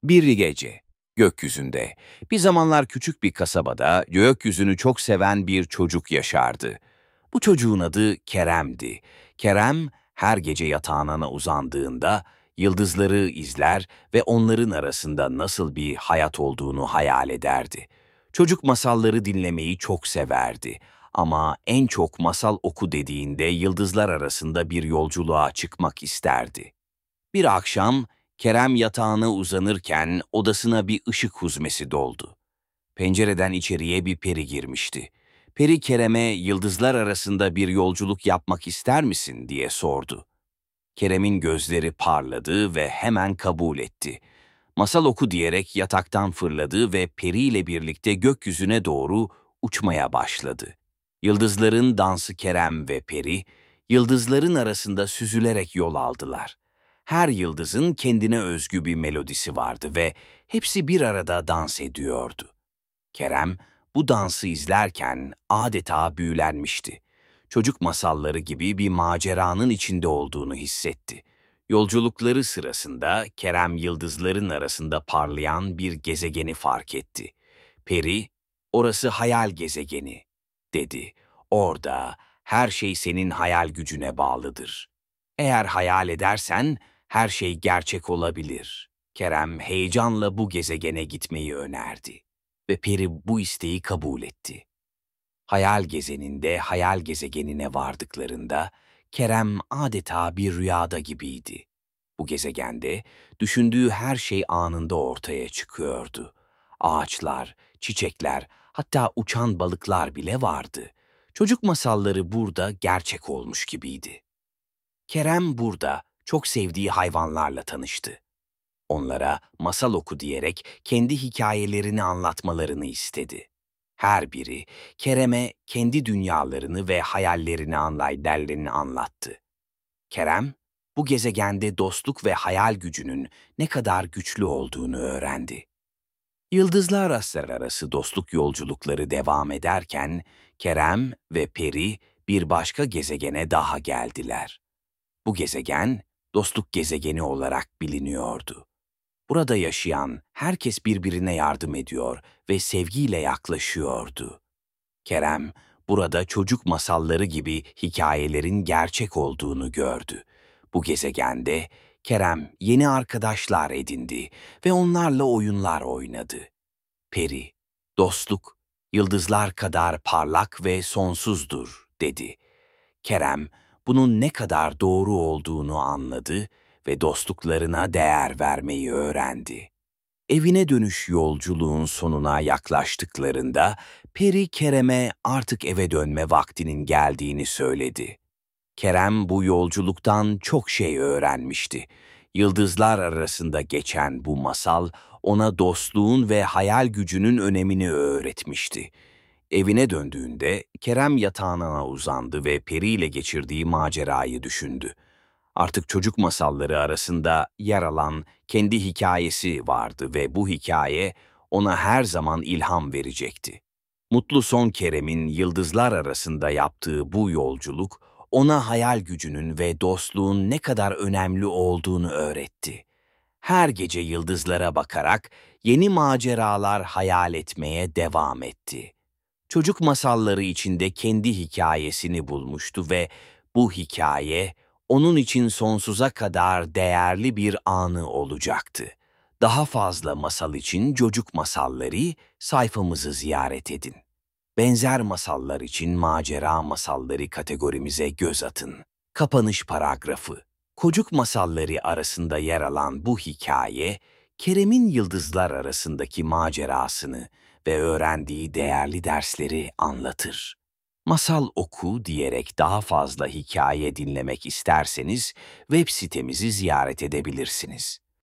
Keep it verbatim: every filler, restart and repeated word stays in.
Bir gece, gökyüzünde, bir zamanlar küçük bir kasabada gökyüzünü çok seven bir çocuk yaşardı. Bu çocuğun adı Kerem'di. Kerem, her gece yatağına uzandığında yıldızları izler ve onların arasında nasıl bir hayat olduğunu hayal ederdi. Çocuk masalları dinlemeyi çok severdi. Ama en çok masal oku dediğinde yıldızlar arasında bir yolculuğa çıkmak isterdi. Bir akşam Kerem yatağına uzanırken odasına bir ışık huzmesi doldu. Pencereden içeriye bir peri girmişti. Peri Kerem'e yıldızlar arasında bir yolculuk yapmak ister misin diye sordu. Kerem'in gözleri parladı ve hemen kabul etti. Masal oku diyerek yataktan fırladı ve Peri ile birlikte gökyüzüne doğru uçmaya başladı. Yıldızların dansı Kerem ve Peri, yıldızların arasında süzülerek yol aldılar. Her yıldızın kendine özgü bir melodisi vardı ve hepsi bir arada dans ediyordu. Kerem bu dansı izlerken adeta büyülenmişti. Çocuk masalları gibi bir maceranın içinde olduğunu hissetti. Yolculukları sırasında Kerem yıldızların arasında parlayan bir gezegeni fark etti. Peri, "Orası hayal gezegeni," dedi. "Orada her şey senin hayal gücüne bağlıdır. Eğer hayal edersen her şey gerçek olabilir." Kerem heyecanla bu gezegene gitmeyi önerdi ve peri bu isteği kabul etti. Hayal gezeninde hayal gezegenine vardıklarında Kerem adeta bir rüyada gibiydi. Bu gezegende düşündüğü her şey anında ortaya çıkıyordu. Ağaçlar, çiçekler, hatta uçan balıklar bile vardı. Çocuk masalları burada gerçek olmuş gibiydi. Kerem burada çok sevdiği hayvanlarla tanıştı. Onlara masal oku diyerek kendi hikayelerini anlatmalarını istedi. Her biri Kerem'e kendi dünyalarını ve hayallerini anlayderlerini anlattı. Kerem, bu gezegende dostluk ve hayal gücünün ne kadar güçlü olduğunu öğrendi. Yıldızlar arası dostluk yolculukları devam ederken Kerem ve Peri bir başka gezegene daha geldiler. Bu gezegen dostluk gezegeni olarak biliniyordu. Burada yaşayan herkes birbirine yardım ediyor ve sevgiyle yaklaşıyordu. Kerem, burada çocuk masalları gibi hikayelerin gerçek olduğunu gördü. Bu gezegende Kerem yeni arkadaşlar edindi ve onlarla oyunlar oynadı. Peri, "Dostluk, yıldızlar kadar parlak ve sonsuzdur," dedi. Kerem, bunun ne kadar doğru olduğunu anladı ve dostluklarına değer vermeyi öğrendi. Evine dönüş yolculuğun sonuna yaklaştıklarında Peri Kerem'e artık eve dönme vaktinin geldiğini söyledi. Kerem bu yolculuktan çok şey öğrenmişti. Yıldızlar arasında geçen bu masal ona dostluğun ve hayal gücünün önemini öğretmişti. Evine döndüğünde Kerem yatağına uzandı ve Peri ile geçirdiği macerayı düşündü. Artık çocuk masalları arasında yer alan kendi hikayesi vardı ve bu hikaye ona her zaman ilham verecekti. Mutlu son Kerem'in yıldızlar arasında yaptığı bu yolculuk ona hayal gücünün ve dostluğun ne kadar önemli olduğunu öğretti. Her gece yıldızlara bakarak yeni maceralar hayal etmeye devam etti. Çocuk masalları içinde kendi hikayesini bulmuştu ve bu hikaye onun için sonsuza kadar değerli bir anı olacaktı. Daha fazla masal için Çocuk Masalları sayfamızı ziyaret edin. Benzer masallar için macera masalları kategorimize göz atın. Kapanış paragrafı. Çocuk masalları arasında yer alan bu hikaye, Kerem'in yıldızlar arasındaki macerasını ve öğrendiği değerli dersleri anlatır. Masal oku diyerek daha fazla hikaye dinlemek isterseniz web sitemizi ziyaret edebilirsiniz.